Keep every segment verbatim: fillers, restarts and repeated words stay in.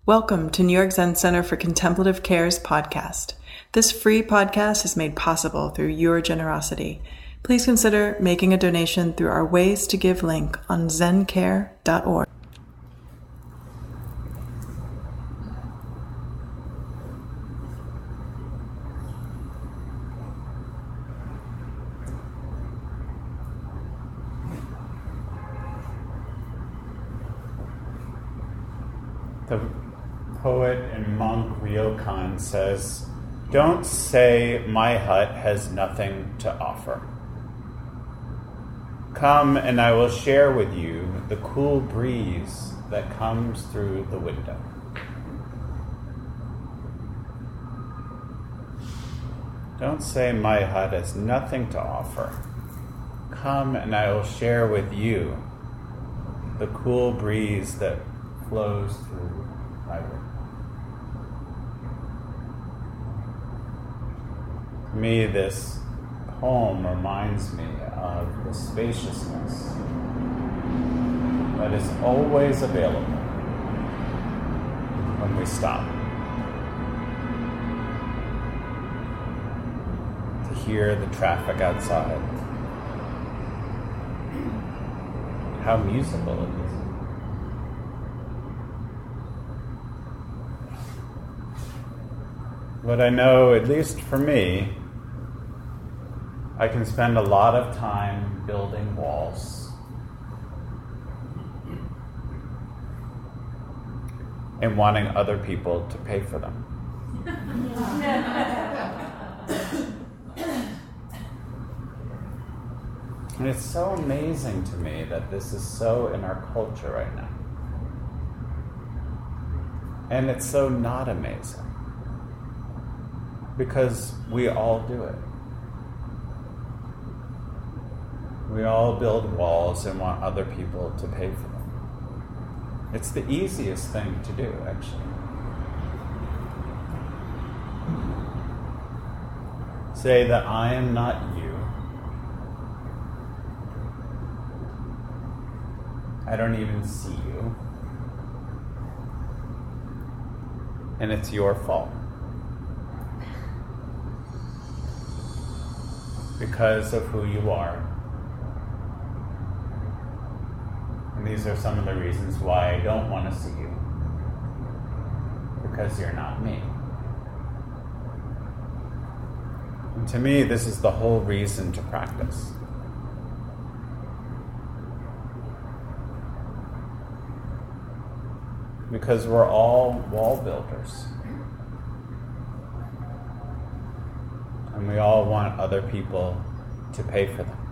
Welcome to New York Zen Center for Contemplative Care's podcast. This free podcast is made possible through your generosity. Please consider making a donation through our Ways to Give link on zen care dot org. The poet and monk Ryokan says, "Don't say my hut has nothing to offer. Come and I will share with you the cool breeze that comes through the window." Don't say my hut has nothing to offer. Come and I will share with you the cool breeze that flows through my window. To me, this poem reminds me of the spaciousness that is always available when we stop to hear the traffic outside, how musical it is. But I know, at least for me, I can spend a lot of time building walls and wanting other people to pay for them. And it's so amazing to me that this is so in our culture right now. And it's so not amazing. Because we all do it. We all build walls and want other people to pay for them. It's the easiest thing to do, actually. Say that I am not you. I don't even see you. And it's your fault. Because of who you are. And these are some of the reasons why I don't want to see you. Because you're not me. And to me, this is the whole reason to practice. Because we're all wall builders. And we all want other people to pay for them.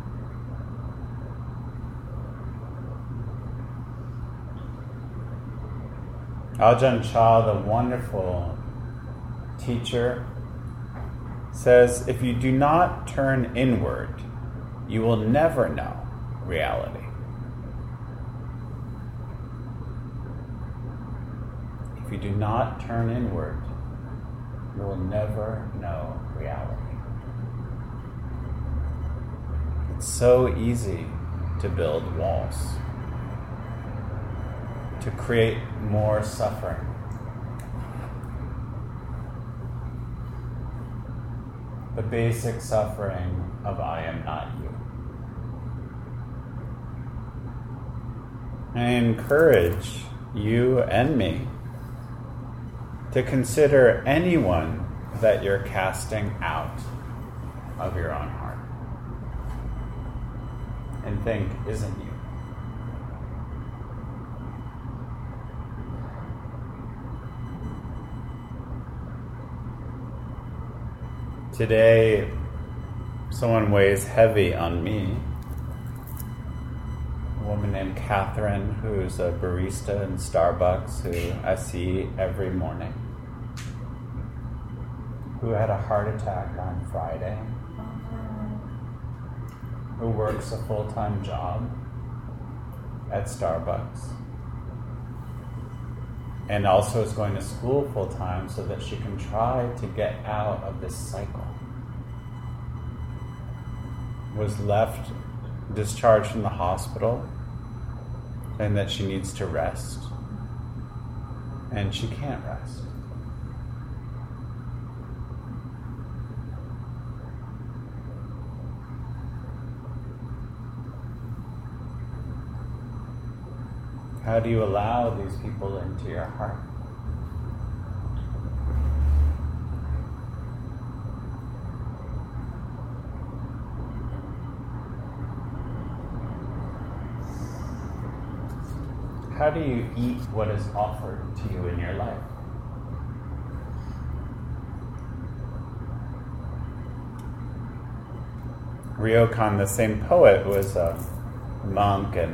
Ajahn Chah, the wonderful teacher, says, if you do not turn inward, you will never know reality. If you do not turn inward, you will never know reality. It's so easy to build walls, to create more suffering. The basic suffering of I am not you. I encourage you and me to consider anyone that you're casting out of your own heart and think isn't you. Today, someone weighs heavy on me. A woman named Catherine, who's a barista in Starbucks, who I see every morning, who had a heart attack on Friday, who works a full-time job at Starbucks, and also is going to school full-time so that she can try to get out of this cycle. Was left discharged from the hospital, saying that she needs to rest. and she can't rest. How do you allow these people into your heart? How do you eat what is offered to you in your life? Ryokan, the same poet, was a monk, and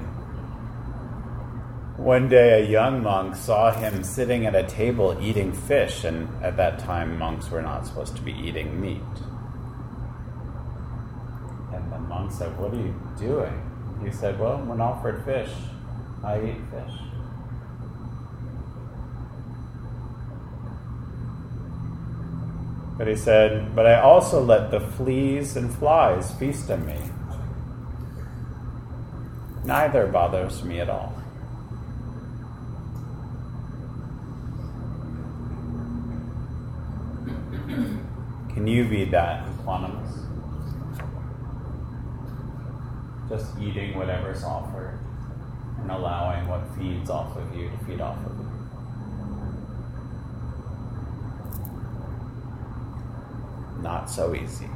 one day a young monk saw him sitting at a table eating fish, and at that time monks were not supposed to be eating meat. And the monk said, "What are you doing?" He said, "Well, when offered fish, I eat fish." But he said, "But I also let the fleas and flies feast on me. Neither bothers me at all." Can you be that equanimous? Just eating whatever's offered and allowing what feeds off of you to feed off of you. Not so easy.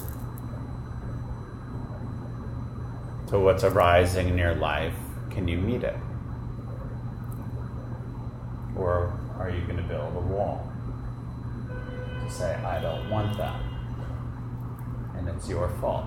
So what's arising in your life, can you meet it? Or are you going to build a wall to say, "I don't want that, and it's your fault"?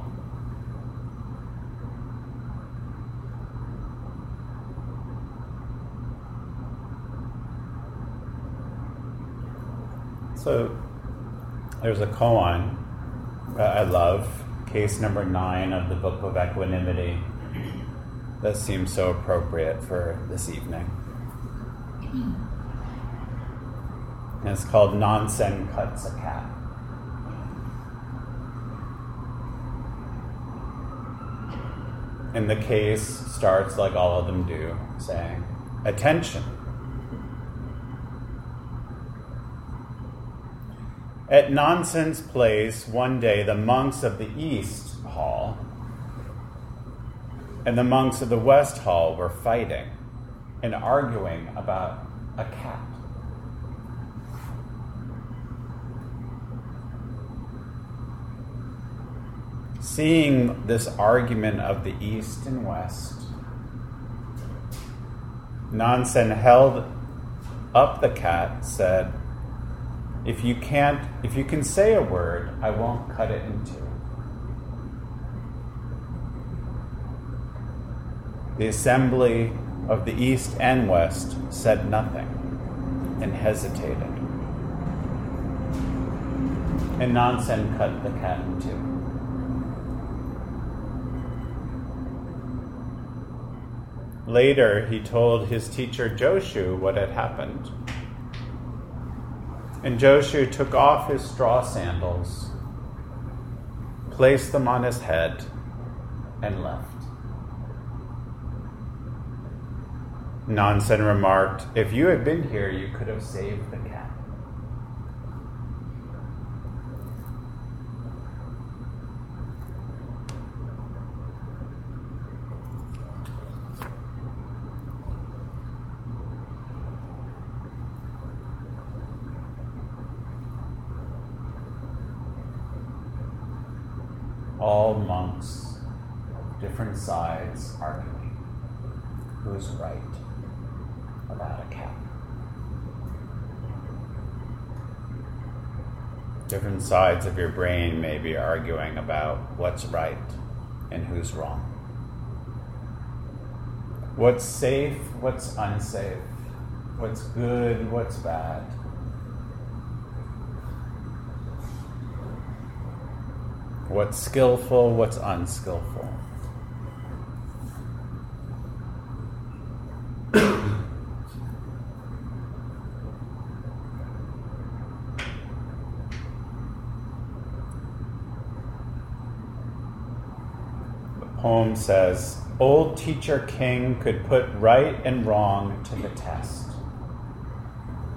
So there's a koan that I love, case number nine of the Book of Equanimity, that seems so appropriate for this evening. And it's called "Nansen Cuts a Cat." And the case starts like all of them do, saying, "Attention. At Nansen's place, one day the monks of the East Hall and the monks of the West Hall were fighting and arguing about a cat. Seeing this argument of the East and West, Nansen held up the cat, said, If you can't, if you can say a word, I won't cut it in two." The assembly of the East and West said nothing and hesitated. And Nansen cut the cat in two. Later, he told his teacher Joshu what had happened. And Joshu took off his straw sandals, placed them on his head, and left. Nansen remarked, "If you had been here, you could have saved the cat." All monks of different sides arguing who's right about a cat. Different sides of your brain may be arguing about what's right and who's wrong. What's safe, what's unsafe, what's good, what's bad. What's skillful, what's unskillful. The poem says, "Old Teacher King could put right and wrong to the test.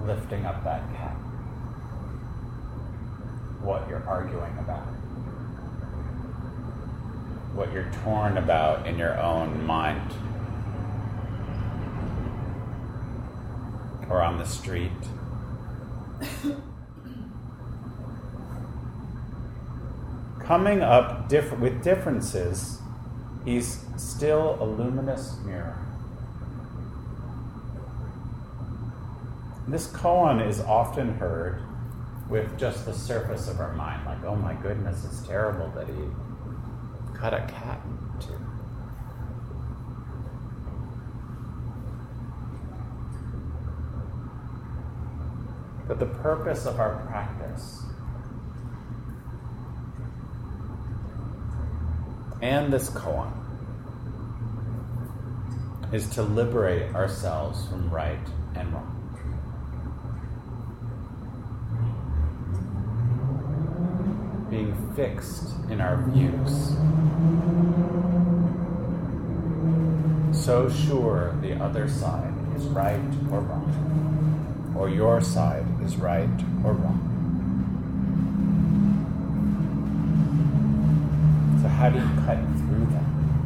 lifting up that cat, what you're arguing about, what you're torn about in your own mind or on the street. Coming up diff- with differences, he's still a luminous mirror. This koan is often heard with just the surface of our mind, like, oh my goodness, it's terrible that he cut a cat in two. But the purpose of our practice and this koan is to liberate ourselves from right and wrong. Being fixed in our views, so sure the other side is right or wrong, or your side is right or wrong. So how do you cut through that?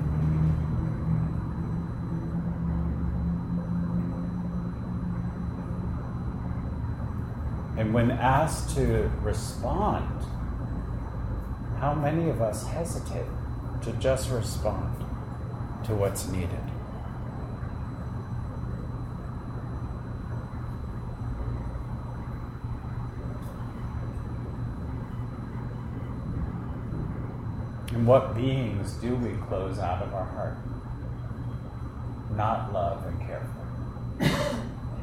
And when asked to respond, how many of us hesitate to just respond to what's needed? And what beings do we close out of our heart? Not love and care for.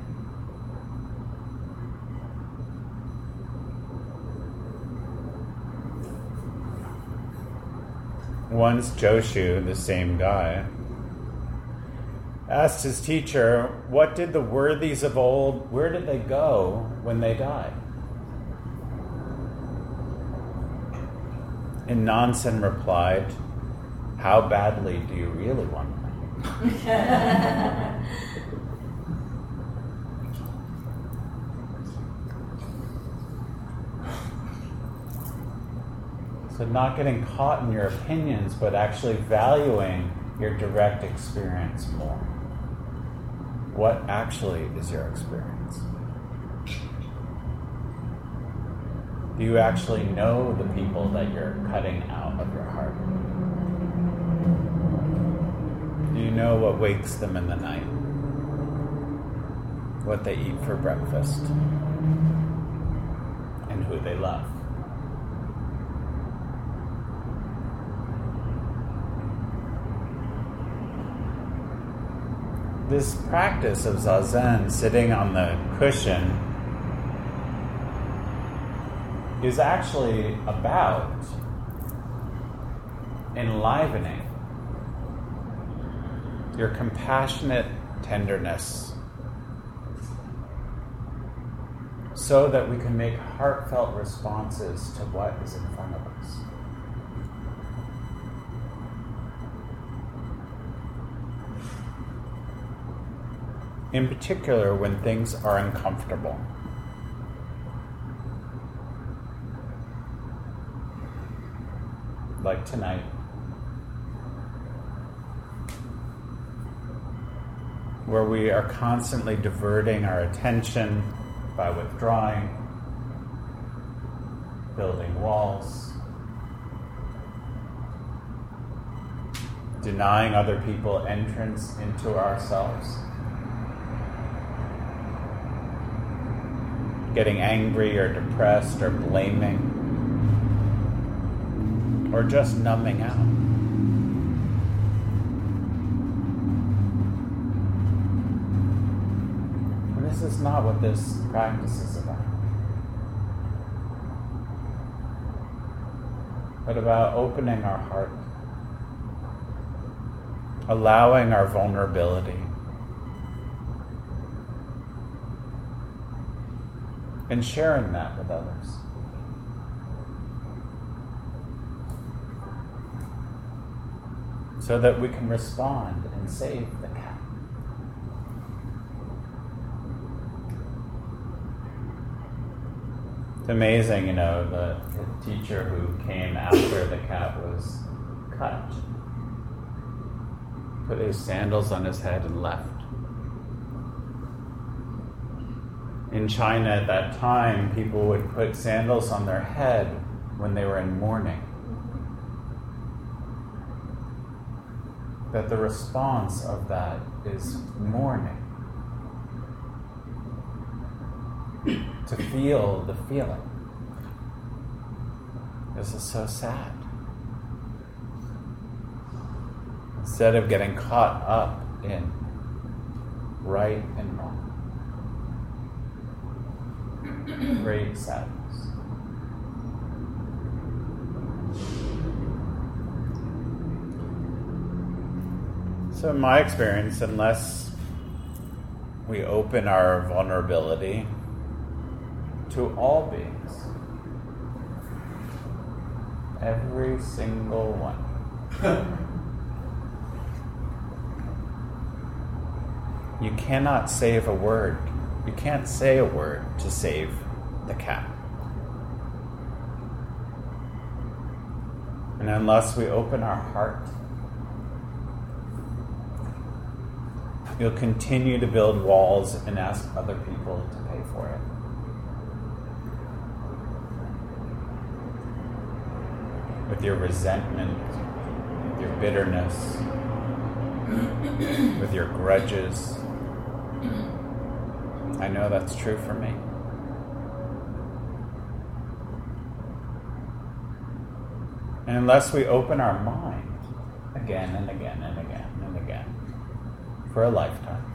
Once Joshu, the same guy, asked his teacher, what did the worthies of old, where did they go when they died? And Nansen replied, how badly do you really want me? So not getting caught in your opinions, but actually valuing your direct experience more. What actually is your experience? Do you actually know the people that you're cutting out of your heart? Do you know what wakes them in the night? What they eat for breakfast? And who they love? This practice of zazen, sitting on the cushion, is actually about enlivening your compassionate tenderness so that we can make heartfelt responses to what is in front of us. In particular, when things are uncomfortable. Like tonight. Where we are constantly diverting our attention by withdrawing, building walls, denying other people entrance into ourselves, getting angry or depressed or blaming, or just numbing out. And this is not what this practice is about, but about opening our heart, allowing our vulnerability, and sharing that with others. So that we can respond and save the cat. It's amazing, you know, the, the teacher who came after the cat was cut, put his sandals on his head and left. In China at that time, people would put sandals on their head when they were in mourning. That the response of that is mourning. To feel the feeling. This is so sad. Instead of getting caught up in right and wrong. Great sadness. So in my experience, unless we open our vulnerability to all beings, every single one, you cannot save a word. You can't say a word to save the cat. And unless we open our heart, you'll continue to build walls and ask other people to pay for it. With your resentment, with your bitterness, with your grudges. I know that's true for me. And unless we open our mind again and again and again and again for a lifetime,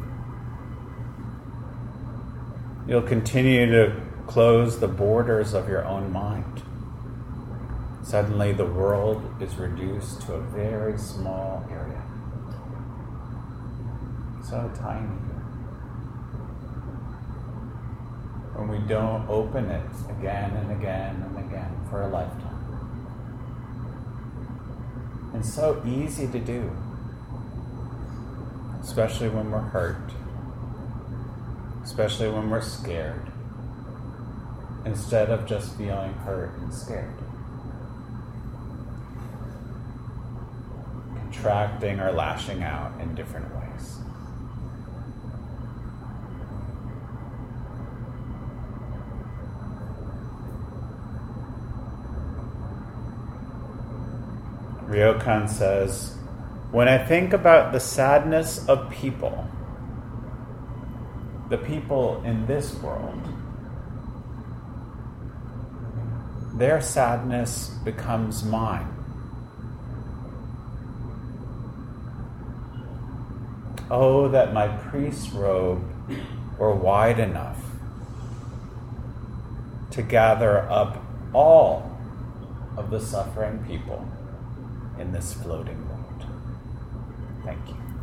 you'll continue to close the borders of your own mind. Suddenly the world is reduced to a very small area. So tiny. When we don't open it again and again and again for a lifetime. And so easy to do, especially when we're hurt, especially when we're scared, instead of just feeling hurt and scared. Contracting or lashing out in different ways. Ryokan says, when I think about the sadness of people, the people in this world, their sadness becomes mine. Oh, that my priest's robe were wide enough to gather up all of the suffering people in this floating world. Thank you.